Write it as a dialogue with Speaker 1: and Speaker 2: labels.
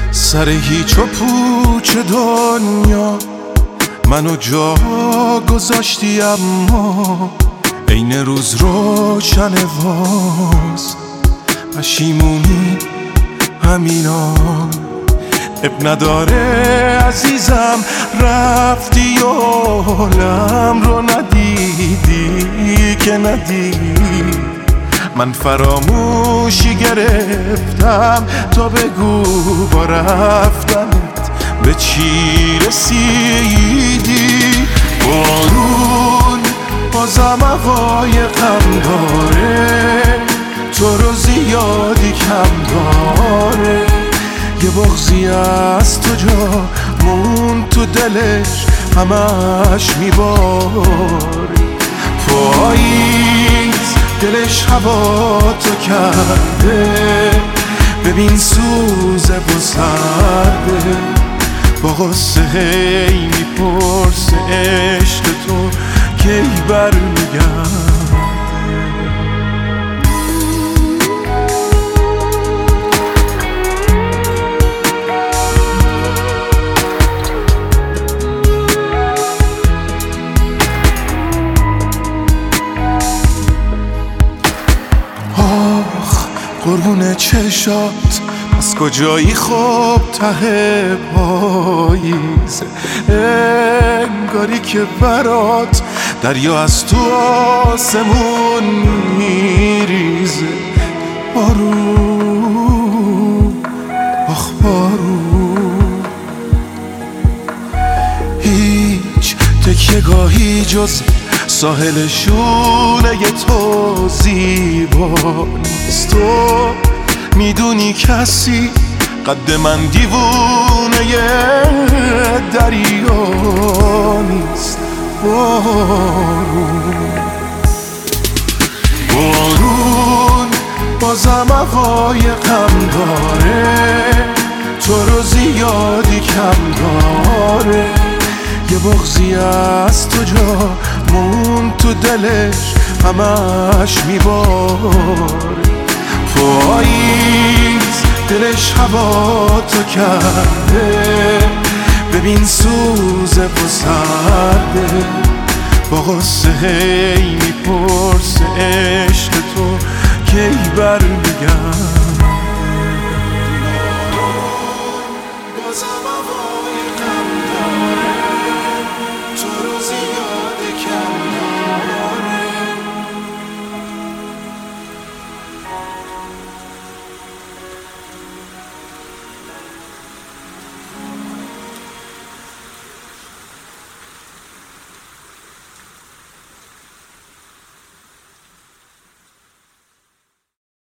Speaker 1: سر هیچ و پوچ دنیا منو جا گذاشتی، اما عین روز روشن واز پشیمونی همینا. اب نداره عزیزم رفتی و حالم رو ندیدی که ندیدی. من فراموشی گرفتم تا بگو با رفتنت به چی رسیدی. بارون بازم هوای غم داره، تو رو زیادی کم داره. یه بغضی از تو جا مون تو دلش همش میباره. پاییز دلش هوا تو کرده، ببین سوزه و سرده. با غصه هی میپرسه عشق تو کی برمیگرده. قربون چشات از کجایی خوب ته پاییزه، انگاری که برات دریا از تو آسمون میریزه. بارون آخ بارون، هیچ تکیه‌گاهی جز ساحل شونه تو زیبا نیست. تو میدونی کسی قد من دیوونه دریا نیست. بارون بازم هوای غم داره، تو رو زیادی کم داره. یه بغضی از تو جا مون تو دلش همش میباره. پاییز دلش هوا تو کرده، ببین سوزه و سرده. با غصه هی میپرسه عشق تو کی برمیگرده.